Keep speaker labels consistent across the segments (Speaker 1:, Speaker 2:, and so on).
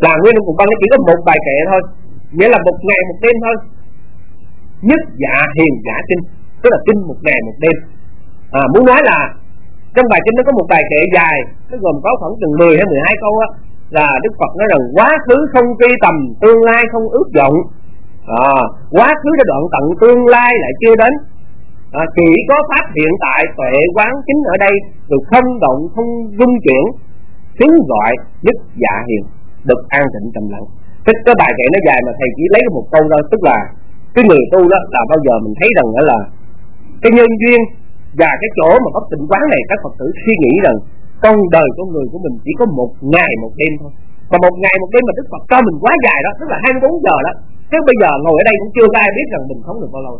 Speaker 1: Là Nguyên Thủy Phụng Văn nó chỉ có một bài kệ thôi, nghĩa là một ngày một đêm thôi. Nhất dạ hiền giả kinh, tức là kinh một ngày một đêm. Muốn nói là trong bài kinh nó có một bài kệ dài, nó gồm có khoảng chừng 10 hay 12 câu á, là Đức Phật nói rằng quá khứ không truy tầm, tương lai không ước vọng. Quá khứ đã đoạn tận, tương lai lại chưa đến. Chỉ có pháp hiện tại, tuệ quán chính ở đây, rồi không động không dung chuyển, tiếng gọi nhất dạ hiền, được an tịnh trầm lặng. Cái bài kệ nó dài mà thầy chỉ lấy một câu thôi, tức là cái người tu đó là bao giờ mình thấy rằng đó là cái nhân duyên và cái chỗ mà có tịnh quán này, các Phật tử suy nghĩ rằng con đời con người của mình chỉ có một ngày một đêm thôi. Mà một ngày một đêm mà Đức Phật cho mình quá dài đó, tức là 24 giờ đó. Chứ bây giờ ngồi ở đây cũng chưa có ai biết rằng mình sống được bao lâu.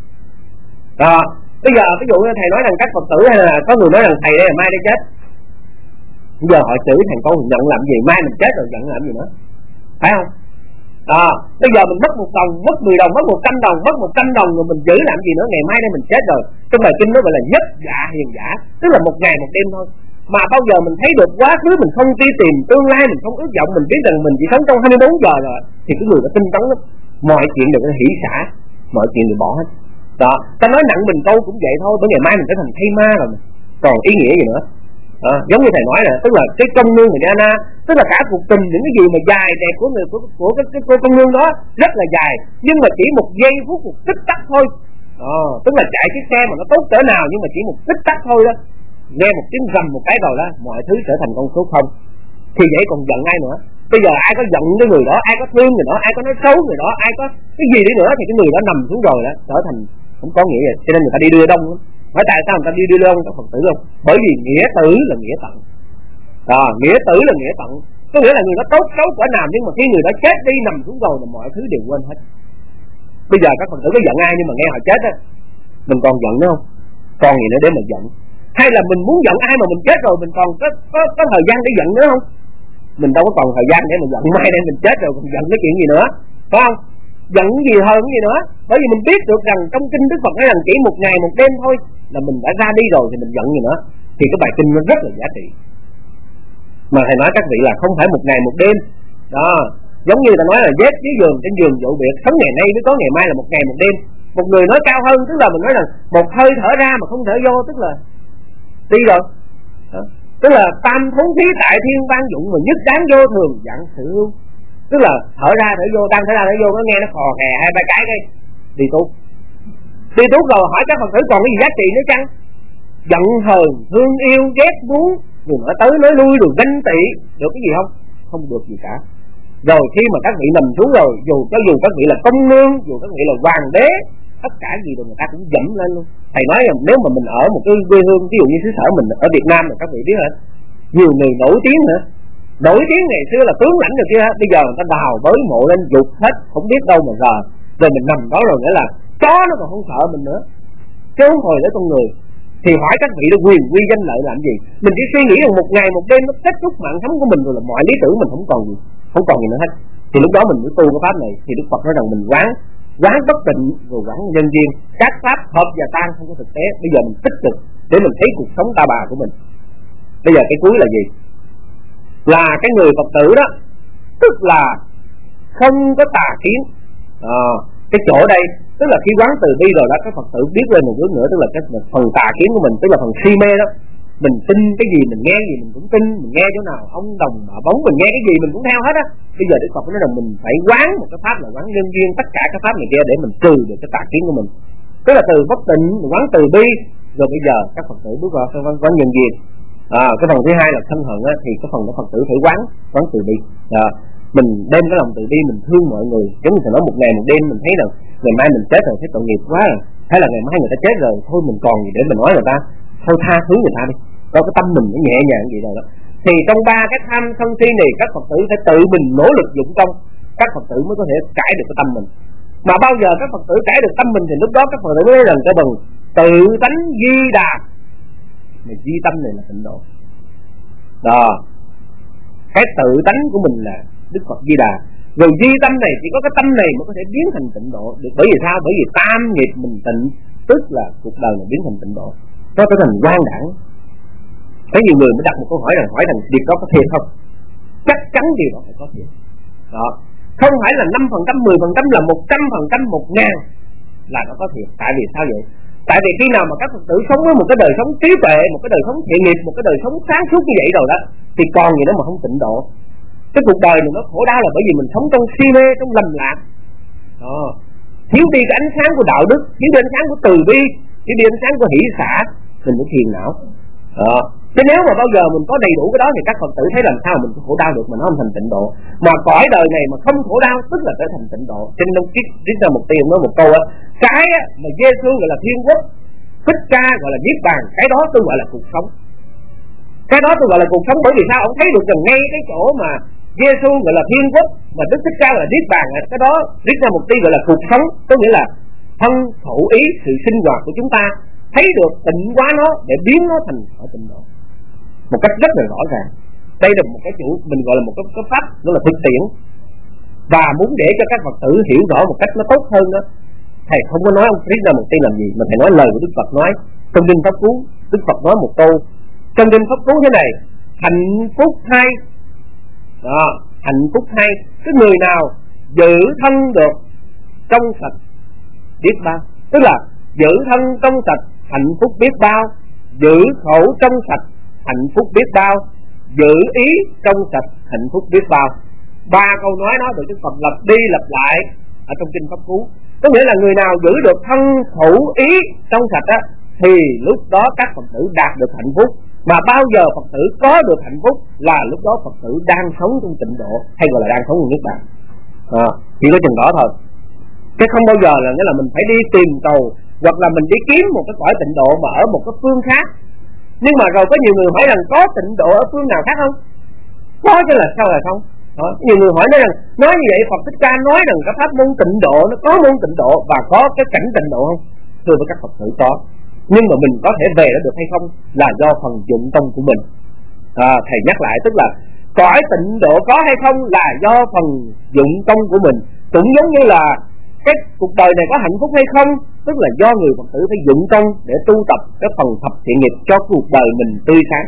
Speaker 1: Bây giờ ví dụ như thầy nói rằng các Phật tử hay là có người nói rằng thầy đây là mai đây chết, bây giờ họ chửi thằng con giận làm gì, mai mình chết rồi giận làm gì nữa, phải không? Bây giờ mình mất 1 đồng, mất 10 đồng, mất 100 đồng, mất 100 đồng rồi mình giữ làm gì nữa, ngày mai đây mình chết rồi. Trong bài kinh nó gọi là nhất dạ hiền giả, tức là một ngày một đêm thôi. Mà bao giờ mình thấy được quá khứ mình không truy tìm, tương lai mình không ước vọng, mình biết rằng mình chỉ sống trong 24 giờ rồi, thì cái người đã tinh tấn lắm, mọi chuyện đều hỷ xả, mọi chuyện đều bỏ hết. Ta nói nặng mình câu cũng vậy thôi, bởi ngày mai mình trở thành thay ma rồi, còn ý nghĩa gì nữa. Giống như thầy nói là tức là cái công nương người Đa Na, tức là cả cuộc tình, những cái gì mà dài đẹp của người của cái công nương đó rất là dài, nhưng mà chỉ một giây phút, một tích tắc thôi. Tức là chạy chiếc xe mà nó tốt cỡ nào, nhưng mà chỉ một tích tắc thôi đó, nghe một tiếng rầm một cái rồi đó, mọi thứ trở thành con số không. Thì vậy còn giận ai nữa? Bây giờ ai có giận cái người đó, ai có thương người đó, ai có nói xấu người đó, ai có cái gì đi nữa, thì cái người đó nằm xuống rồi đó, trở thành không có nghĩa gì. Cho nên người ta đi đưa đông lắm. Hỏi tại sao người ta đi đưa đông các Phật tử không? Bởi vì nghĩa tử là nghĩa tận. Nghĩa tử là nghĩa tận, có nghĩa là người đó tốt xấu cỡ nào, nhưng mà khi người đó chết đi nằm xuống rồi là mọi thứ đều quên hết. Bây giờ các Phật tử có giận ai nhưng mà nghe họ chết á, mình còn giận nữa không? Còn gì nữa để mà giận? Hay là mình muốn giận ai mà mình chết rồi mình còn có thời gian để giận nữa không? Mình đâu có còn thời gian để mà giận, mai đây mình chết rồi còn giận cái chuyện gì nữa, phải không? Giận gì hơn cái gì nữa? Bởi vì mình biết được rằng trong kinh Đức Phật nói rằng chỉ một ngày một đêm thôi là mình đã ra đi rồi, thì mình giận gì nữa? Thì cái bài kinh nó rất là giá trị. Mà thầy nói các vị là không phải một ngày một đêm đó, giống như ta nói là vết dưới giường, trên giường dụ biệt, sống ngày nay mới có ngày mai là một ngày một đêm. Một người nói cao hơn, tức là mình nói rằng một hơi thở ra mà không thở vô, tức là đi rồi. Tức là tam thú khí tại thiên văn dụng mà nhất đáng vô thường dặn sự hưu. Tức là thở ra thở vô, đang thở ra thở vô, nó nghe nó khò khè 2-3 cái đi tuốt rồi. Hỏi các Phật tử còn cái gì giá trị nữa chăng? Giận hờn, thương yêu, ghét muốn, rồi nói tới nói lui, rồi ganh tị, được cái gì không? Không được gì cả. Rồi khi mà các vị nằm xuống rồi, dù các vị là công nương, dù các vị là hoàng đế, tất cả gì rồi người ta cũng dẫm lên luôn. Thầy nói rằng nếu mà mình ở một cái quê hương, ví dụ như xứ sở mình ở Việt Nam mà các vị biết hả, nhiều người nổi tiếng hả, nổi tiếng ngày xưa là tướng lãnh rồi kia, bây giờ người ta đào bới mộ lên dục hết, không biết đâu mà giờ. Rồi mình nằm đó rồi nghĩa là chó nó còn không sợ mình nữa, chứ không hồi tới con người. Thì hỏi các vị là quyền quy danh lợi làm gì? Mình chỉ suy nghĩ rằng một ngày một đêm nó kết thúc mạng sống của mình rồi, là mọi lý tưởng mình không còn gì nữa hết. Thì lúc đó mình mới tu cái pháp này. Thì Đức Phật nói rằng mình quán bất tịnh rồi quán nhân duyên, các pháp hợp và tan không có thực tế. Bây giờ mình tích cực để mình thấy cuộc sống ta bà của mình. Bây giờ cái cuối là gì? Là cái người Phật tử đó, tức là không có tà kiến. Cái chỗ đây tức là khi quán từ bi rồi đó, các Phật tử biết lên một bước nữa, tức là cái phần tà kiến của mình, tức là phần si mê đó. Mình tin cái gì, mình nghe gì mình cũng tin, mình nghe chỗ nào ông đồng bà bóng, mình nghe cái gì mình cũng theo hết á. Bây giờ Đức Phật nói rằng mình phải quán một cái pháp là quán nhân duyên, tất cả các pháp này kia để mình trừ được cái tà kiến của mình. Tức là từ bất tịnh quán từ bi, rồi bây giờ các Phật tử bước vào cái quán nhân duyên. Cái phần thứ hai là sân hận á, thì cái phần của Phật tử phải quán từ bi. Mình đem cái lòng từ bi, mình thương mọi người. Giống như thầy nói, một ngày một đêm mình thấy rằng ngày mai mình chết rồi, thấy tội nghiệp quá rồi, hay là ngày mai người ta chết rồi, thôi mình còn gì để mình nói người ta, thôi tha thứ người ta đi, có cái tâm mình nó nhẹ nhàng vậy rồi đó. Thì trong 3 cái tham sân si này, các Phật tử phải tự mình nỗ lực dụng công, các Phật tử mới có thể cải được cái tâm mình. Mà bao giờ các Phật tử cải được tâm mình thì lúc đó các Phật tử mới nói rằng cái bằng tự tánh di đà. Mà di tâm này là tịnh độ đó, cái tự tánh của mình là Đức Phật Di Đà. Rồi di tâm này chỉ có cái tâm này mới có thể biến thành tịnh độ được. Bởi vì sao? Bởi vì tam nghiệp mình tịnh, tức là cuộc đời mình biến thành tịnh độ, nó trở thành quang đẳng. Có nhiều người mới đặt một câu hỏi rằng hỏi rằng việc đó có thiệt không? Chắc chắn điều đó phải có thiệt. đó, không phải là 5%, 10%, là 100%, 1.000 là nó có thiệt. Tại vì sao vậy? Tại vì khi nào mà các Phật tử sống với một cái đời sống trí tuệ, một cái đời sống thiện nghiệp, một cái đời sống sáng suốt như vậy rồi đó, thì còn gì nữa mà không tịnh độ. Cái cuộc đời này nó khổ đau là bởi vì mình sống trong si mê, trong lầm lạc, thiếu đi cái ánh sáng của đạo đức, thiếu đi ánh sáng của từ bi, thiếu đi ánh sáng của hỷ xả, mình mới phiền não. Chứ nếu mà bao giờ mình có đầy đủ cái đó thì các Phật tử thấy làm sao mình có khổ đau được mà nó không thành tịnh độ. Mà cõi đời này mà không khổ đau tức là trở thành tịnh độ. Cho nên ông trích ra một tiền nói một câu á, cái mà Giê-xu gọi là thiên quốc, Thích Ca gọi là niết bàn, cái đó tôi gọi là cuộc sống. Cái đó tôi gọi là cuộc sống bởi vì sao? Ông thấy được rằng ngay cái chỗ mà Giê-xu gọi là thiên quốc mà Đức Thích Ca gọi là niết bàn, cái đó trích ra một tí gọi là cuộc sống, có nghĩa là thân khẩu ý sự sinh hoạt của chúng ta thấy được tịnh hóa nó để biến nó thành ở tịnh độ một cách rất là rõ ràng. Đây là một cái chủ mình gọi là một cái pháp, nó là thực tiễn. Và muốn để cho các Phật tử hiểu rõ một cách nó tốt hơn đó, thầy không có nói ông Christ ra một tí làm gì, mà thầy nói lời của Đức Phật nói trong kinh Pháp Cú. Đức Phật nói một câu trong kinh Pháp Cú thế này: hạnh phúc thay đó, hạnh phúc thay cái người nào giữ thân được trong sạch biết bao, tức là giữ thân trong sạch hạnh phúc biết bao, giữ khẩu trong sạch hạnh phúc biết bao, giữ ý trong sạch hạnh phúc biết bao. Ba câu nói đó được Đức Phật lặp đi lặp lại ở trong kinh Pháp Cú. Có nghĩa là người nào giữ được thân khẩu ý trong sạch á, thì lúc đó các Phật tử đạt được hạnh phúc. Mà bao giờ Phật tử có được hạnh phúc là lúc đó Phật tử đang sống trong tịnh độ, hay gọi là đang sống trong niết bàn. Chỉ có chừng đó thôi, chứ không bao giờ là nghĩa là mình phải đi tìm cầu hoặc là mình đi kiếm một cái cõi tịnh độ mà ở một cái phương khác. Nhưng mà rồi có nhiều người hỏi rằng có tịnh độ ở phương nào khác không? Có chứ là sao là không? Nhiều người hỏi nói như vậy Phật Thích Ca nói rằng cái pháp môn tịnh độ nó có môn tịnh độ và có cái cảnh tịnh độ không? Thưa với các Phật tử có, nhưng mà mình có thể về đó được hay không là do phần dụng công của mình. Thầy nhắc lại, tức là cõi tịnh độ có hay không là do phần dụng công của mình. Cũng giống như là cái cuộc đời này có hạnh phúc hay không, tức là do người Phật tử phải dụng công để tu tập cái phần thập thiện nghiệp cho cuộc đời mình tươi sáng.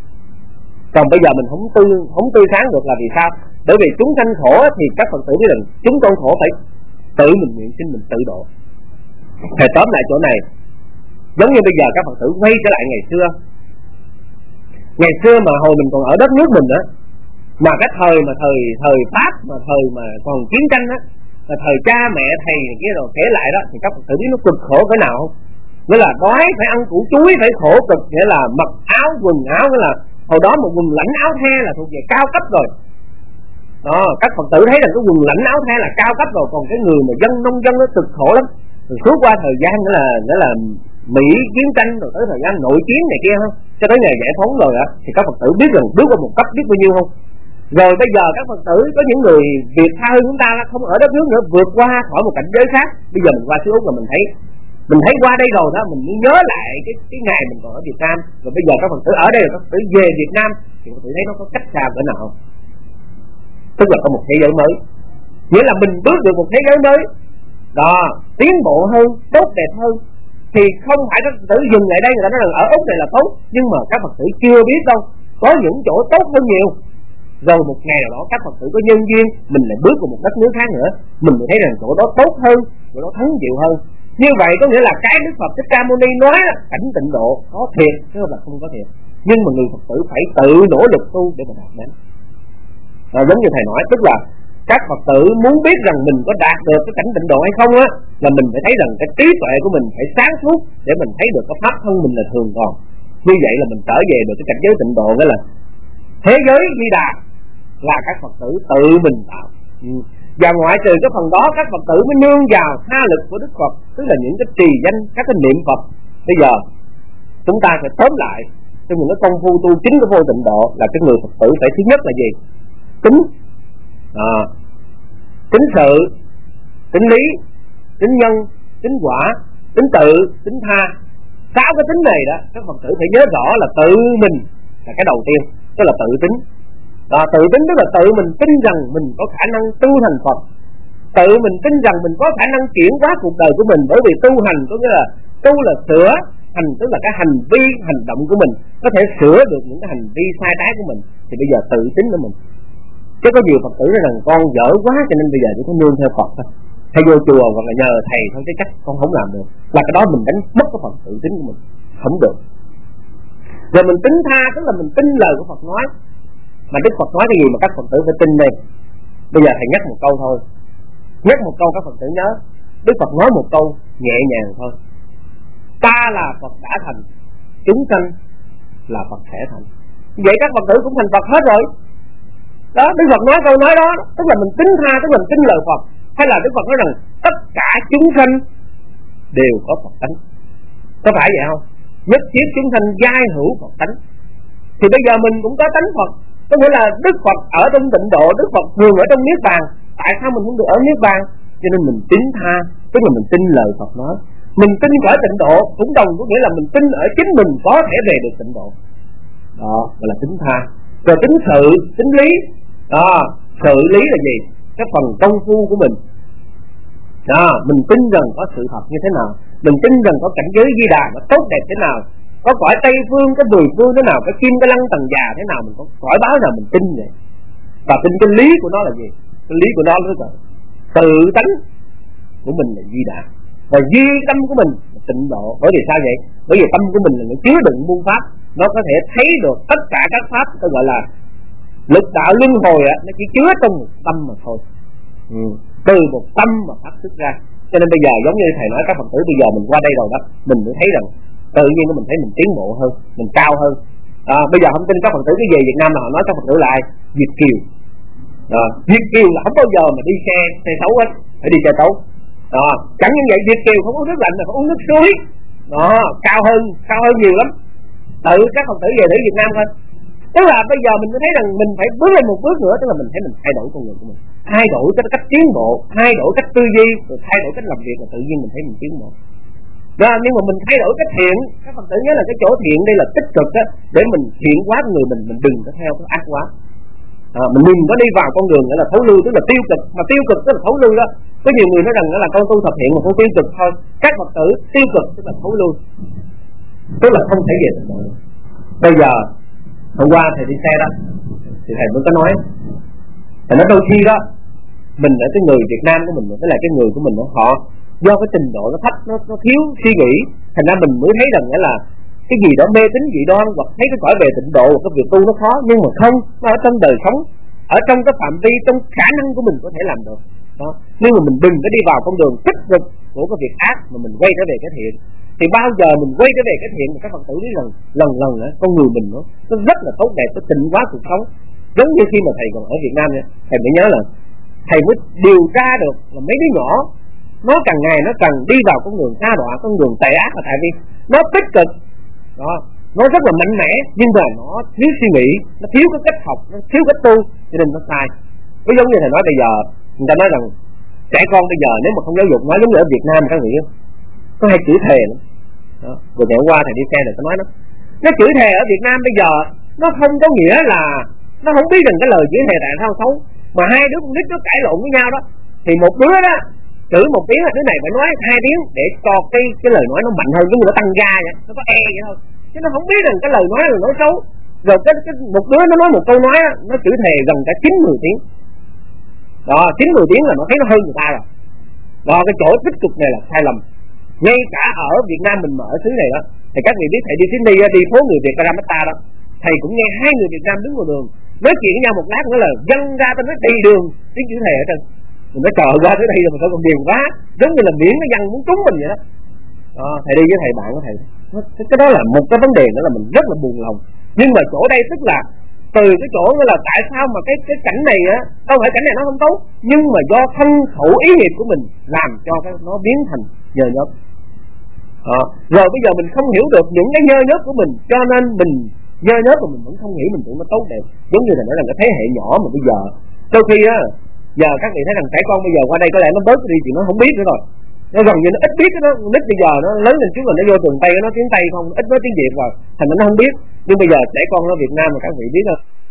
Speaker 1: Còn bây giờ mình không tươi sáng được là vì sao? Bởi vì chúng sanh khổ thì các Phật tử biết rằng chúng con khổ phải tự mình nguyện xin mình tự độ. Thầy tóm lại chỗ này, giống như bây giờ các Phật tử quay trở lại ngày xưa mà hồi mình còn ở đất nước mình á, mà cái thời Pháp, mà thời mà còn chiến tranh á, là thời cha mẹ thầy này kia rồi kể lại đó, thì các Phật tử biết nó cực khổ cỡ nào không? Nghĩa là đói phải ăn củ chuối, phải khổ cực, nghĩa là mặc áo quần áo, nghĩa là hồi đó một quần lãnh áo the là thuộc về cao cấp rồi. Đó, các Phật tử thấy rằng cái quần lãnh áo the là cao cấp rồi, còn cái người mà nông dân nó cực khổ lắm. Rồi suốt qua thời gian nghĩa là Mỹ chiến tranh rồi tới thời gian nội chiến này kia không, cho tới ngày giải phóng rồi á, thì các Phật tử biết rằng bước qua một cấp biết bao nhiêu không? Rồi bây giờ các Phật tử có những người Việt tha hơn chúng ta không ở đất nước nữa, vượt qua khỏi một cảnh giới khác. Bây giờ mình qua xứ Úc rồi mình thấy qua đây rồi đó, mình mới nhớ lại cái ngày mình còn ở Việt Nam. Rồi bây giờ các Phật tử ở đây rồi các Phật tử về Việt Nam thì các Phật tử thấy nó có cách xa cỡ nào không? Tức là có một thế giới mới, nghĩa là mình bước được một thế giới mới đó, tiến bộ hơn, tốt đẹp hơn. Thì không phải các Phật tử dừng lại đây người ta nói rằng ở Úc này là tốt, nhưng mà các Phật tử chưa biết đâu, có những chỗ tốt hơn nhiều. Rồi một ngày nào đó các Phật tử có nhân duyên, mình lại bước vào một đất nước khác nữa, mình mới thấy rằng chỗ đó tốt hơn, chỗ đó thắng diệu hơn. Như vậy có nghĩa là cái Đức Phật Thích Ca Mâu Ni nói là cảnh tịnh độ có thiệt chứ không là không có thiệt, nhưng mà người Phật tử phải tự nỗ lực tu để mà đạt đến. Giống như thầy nói, tức là các Phật tử muốn biết rằng mình có đạt được cái cảnh tịnh độ hay không á, là mình phải thấy rằng cái trí tuệ của mình phải sáng suốt để mình thấy được cái pháp thân mình là thường còn. Như vậy là mình trở về được cái cảnh giới tịnh độ, nghĩa là thế giới Di Đà là các Phật tử tự mình tạo. Và ngoại trừ cái phần đó, các Phật tử mới nương vào tha lực của Đức Phật, tức là những cái trì danh, các cái niệm Phật. Bây giờ chúng ta sẽ tóm lại trong những cái công phu tu chính của vô tịnh độ là cái người Phật tử phải thứ nhất là gì? Tính tính sự, tính lý, tính nhân, tính quả, tính tự, tính tha. 6 cái tính này đó các Phật tử phải nhớ rõ là tự mình là cái đầu tiên, tức là tự tính. Tự tính tức là tự mình tin rằng mình có khả năng tu thành Phật, tự mình tin rằng mình có khả năng chuyển hóa cuộc đời của mình. Bởi vì tu hành có nghĩa là tu là sửa, hành tức là cái hành vi hành động của mình có thể sửa được những cái hành vi sai trái của mình. Thì bây giờ tự tính của mình Chứ có nhiều Phật tử nói rằng con dở quá cho nên bây giờ chỉ có nương theo Phật thôi, hay vô chùa hoặc là nhờ thầy thôi, cái cách con không làm được, là cái đó mình đánh mất cái phần tự tính của mình, không được. Rồi mình tính tha, tức là mình tin lời của Phật nói. Mà Đức Phật nói cái gì mà các Phật tử phải tin đây. Bây giờ thầy nhắc một câu thôi, nhắc một câu các Phật tử nhớ. Đức Phật nói một câu nhẹ nhàng thôi: ta là Phật đã thành, chúng sanh là Phật sẽ thành. Vậy các Phật tử cũng thành Phật hết rồi. Đó, Đức Phật nói câu nói đó, tức là mình tính tha, tức là mình tin lời Phật. Hay là Đức Phật nói rằng tất cả chúng sanh đều có Phật tánh, có phải vậy không? Nhất thiết chúng sanh giai hữu Phật tánh. Thì bây giờ mình cũng có tánh Phật, có nghĩa là Đức Phật ở trong tịnh độ, Đức Phật thường ở trong niết bàn. Tại sao mình không được ở niết bàn? Cho nên mình tín tha, tức là mình tin lời Phật nói. Mình tin ở tịnh độ cũng đồng có nghĩa là mình tin ở chính mình có thể về được tịnh độ. Đó gọi là tín tha. Rồi tính sự, tính lý. Đó, sự lý là gì? Cái phần công phu của mình. Đó, mình tin rằng có sự thật như thế nào, mình tin rằng có cảnh giới Di Đà nó tốt đẹp thế nào, có cõi Tây Phương, cái Mười Phương thế nào, cái Kim, cái Lăng, Tầng Già thế nào, mình có cõi báo nào mình tin vậy. Và tin cái lý của nó là gì? Cái lý của nó là tự tánh của mình là Di Đà, và duy tâm của mình là tịnh độ. Bởi vì sao vậy? Bởi vì tâm của mình là nó chứa đựng muôn pháp, nó có thể thấy được tất cả các pháp, tôi gọi là lực đạo luân hồi á, nó chỉ chứa trong một tâm mà thôi. Từ một tâm mà phát xuất ra. Cho nên bây giờ giống như thầy nói các Phật tử, bây giờ mình qua đây rồi đó, mình mới thấy rằng tự nhiên mình thấy mình tiến bộ hơn, mình cao hơn. Bây giờ không tin các Phật tử cái gì Việt Nam mà họ nói các Phật tử lại Việt kiều. Việt kiều là không bao giờ mà đi xe xấu hết, phải đi xe tốt. Chẳng như vậy Việt kiều không uống nước lạnh mà phải uống nước suối. Cao hơn nhiều lắm. Tự các Phật tử về thử Việt Nam thôi. Tức là bây giờ mình mới thấy rằng mình phải bước lên một bước nữa, tức là mình thấy mình thay đổi con người của mình, thay đổi cái cách tiến bộ, thay đổi cách tư duy, rồi thay đổi cách làm việc, là tự nhiên mình thấy mình tiến bộ. Đó, nhưng mà mình thay đổi cách thiện, các Phật tử nhớ là cái chỗ thiện đây là tích cực đó, để mình thiện quá người mình đừng có theo cái ác quá. Mình đừng có đi vào con đường nữa là thấu lưu, tức là tiêu cực, mà tiêu cực tức là thấu lưu đó. Có nhiều người nói rằng đó là con tu thập thiện mà con tiêu cực thôi. Các Phật tử tiêu cực tức là thấu lưu, tức là không thể về được. Bây giờ hôm qua thầy đi xe đó thì thầy mới có nói, thầy nói đôi khi đó mình ở cái người Việt Nam của mình, với lại cái người của mình họ do cái trình độ nó thấp, nó thiếu suy nghĩ, thành ra mình mới thấy rằng là cái gì đó mê tín dị đoan, hoặc thấy cái cõi về tịnh độ, cái việc tu nó khó. Nhưng mà không, nó ở trong đời sống, ở trong cái phạm vi, trong khả năng của mình có thể làm được đó. Nhưng mà mình đừng có đi vào con đường tích cực của cái việc ác, mà mình quay trở về cái thiện. Thì bao giờ mình quay trở về cái thiện thì các Phật tử biết rằng lần đó con người mình nó rất là tốt đẹp, nó tịnh hóa cuộc sống. Giống như khi mà thầy còn ở Việt Nam nha, thầy mới nhớ là thầy mới điều tra được là mấy đứa nhỏ nó càng ngày nó càng đi vào con đường sa đọa, con đường tệ ác, là tại vì nó tích cực đó, nó rất là mạnh mẽ, nhưng mà nó thiếu suy nghĩ, nó thiếu cái cách học, nó thiếu cách tu, cho nên nó sai. Ví giống như thầy nói bây giờ người ta nói rằng trẻ con bây giờ nếu mà không giáo dục, nói giống như ở Việt Nam các vị có hay chửi thề lắm. Rồi ngày hôm qua thầy đi xe này có nói nó chửi thề ở Việt Nam bây giờ nó không có nghĩa là nó không biết rằng cái lời chửi thề tại sao xấu, mà hai đứa con nít nó cãi lộn với nhau đó, thì một đứa đó chửi một tiếng, đứa này phải nói 2 tiếng để cho cái lời nói nó mạnh hơn, giống như nó tăng ga vậy, nó có vậy thôi, chứ nó không biết rằng cái lời nói là nói xấu. Rồi cái một đứa nó nói một câu nói nó chửi thề gần cả 9-10 tiếng đó, 9-10 tiếng là nó thấy nó hơn người ta rồi đó. Cái chỗ tích cực này là sai lầm. Ngay cả ở Việt Nam mình mở xứ này đó, thì các vị biết thầy đi Sydney đi phố người Việt Karamata đó, thầy cũng nghe 2 người Việt Nam đứng ngoài đường nói chuyện với nhau một lát nữa là văng ra tên nói đầy đường tiếng chữ thề ở trên. Mình nói trời qua tới đây rồi mà sao còn điền quá, giống như là miễn nó văng muốn trúng mình vậy đó. Thầy đi với thầy bạn của thầy, cái đó là một cái vấn đề nữa là mình rất là buồn lòng. Nhưng mà chỗ đây tức là từ cái chỗ là tại sao mà cái cảnh này á, đâu phải cảnh này nó không tốt, nhưng mà do thân khẩu ý nghiệp của mình làm cho cái nó biến thành nhơ nhớp. Rồi bây giờ mình không hiểu được những cái nhơ nhớp của mình, cho nên mình nhơ nhớp mà mình vẫn không nghĩ mình tưởng nó tốt đẹp. Giống như là nói rằng cái thế hệ nhỏ mà bây giờ đôi khi á, giờ các vị thấy rằng trẻ con bây giờ qua đây có lẽ nó bớt đi chuyện nó không biết nữa rồi, nó gần như nó ít biết nó nít bây giờ nó lớn lên trước là nó vô trường Tây nó tiếng Tây không, ít nói tiếng Việt rồi thành nó không biết. Nhưng bây giờ trẻ con ở Việt Nam mà các vị biết không,